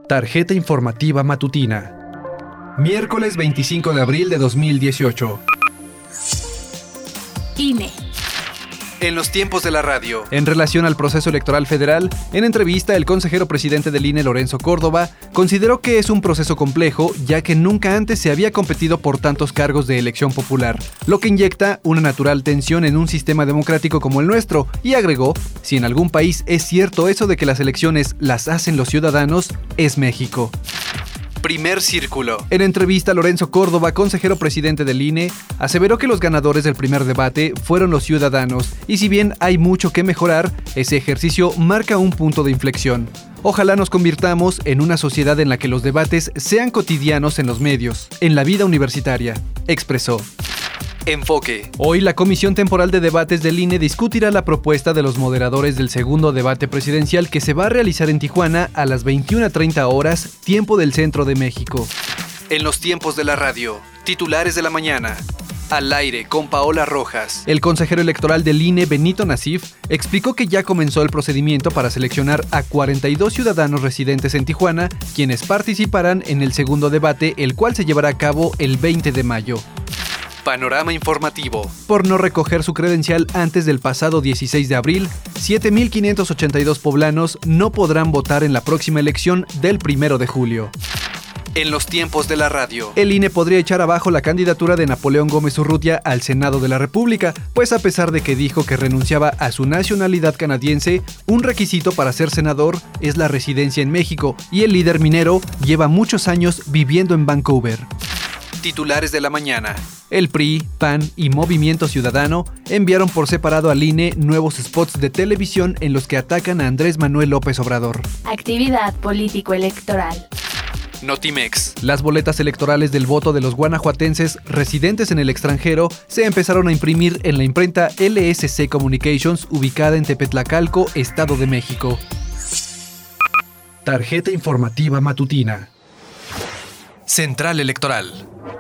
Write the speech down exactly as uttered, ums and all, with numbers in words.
Tarjeta informativa matutina. Miércoles veinticinco de abril de dos mil dieciocho. I N E. En los tiempos de la radio. En relación al proceso electoral federal, en entrevista el consejero presidente del I N E, Lorenzo Córdoba, consideró que es un proceso complejo, ya que nunca antes se había competido por tantos cargos de elección popular, lo que inyecta una natural tensión en un sistema democrático como el nuestro, y agregó, si en algún país es cierto eso de que las elecciones las hacen los ciudadanos, es México. Primer círculo. En entrevista, Lorenzo Córdoba, consejero presidente del I N E, aseveró que los ganadores del primer debate fueron los ciudadanos, y si bien hay mucho que mejorar, ese ejercicio marca un punto de inflexión. Ojalá nos convirtamos en una sociedad en la que los debates sean cotidianos en los medios, en la vida universitaria, expresó. Enfoque. Hoy la Comisión Temporal de Debates del I N E discutirá la propuesta de los moderadores del segundo debate presidencial que se va a realizar en Tijuana a las veintiuna treinta horas, tiempo del centro de México. En los tiempos de la radio. Titulares de la mañana. Al aire con Paola Rojas. El consejero electoral del I N E, Benito Nasif, explicó que ya comenzó el procedimiento para seleccionar a cuarenta y dos ciudadanos residentes en Tijuana, quienes participarán en el segundo debate, el cual se llevará a cabo el veinte de mayo. Panorama informativo. Por no recoger su credencial antes del pasado dieciséis de abril, siete mil quinientos ochenta y dos poblanos no podrán votar en la próxima elección del primero de julio. En los tiempos de la radio. El I N E podría echar abajo la candidatura de Napoleón Gómez Urrutia al Senado de la República, pues a pesar de que dijo que renunciaba a su nacionalidad canadiense, un requisito para ser senador es la residencia en México, y el líder minero lleva muchos años viviendo en Vancouver. Titulares de la mañana. El P R I, P A N y Movimiento Ciudadano enviaron por separado al I N E nuevos spots de televisión en los que atacan a Andrés Manuel López Obrador. Actividad político-electoral. Notimex. Las boletas electorales del voto de los guanajuatenses residentes en el extranjero se empezaron a imprimir en la imprenta L S C Communications ubicada en Tepetlacalco, Estado de México. Tarjeta informativa matutina. Central Electoral.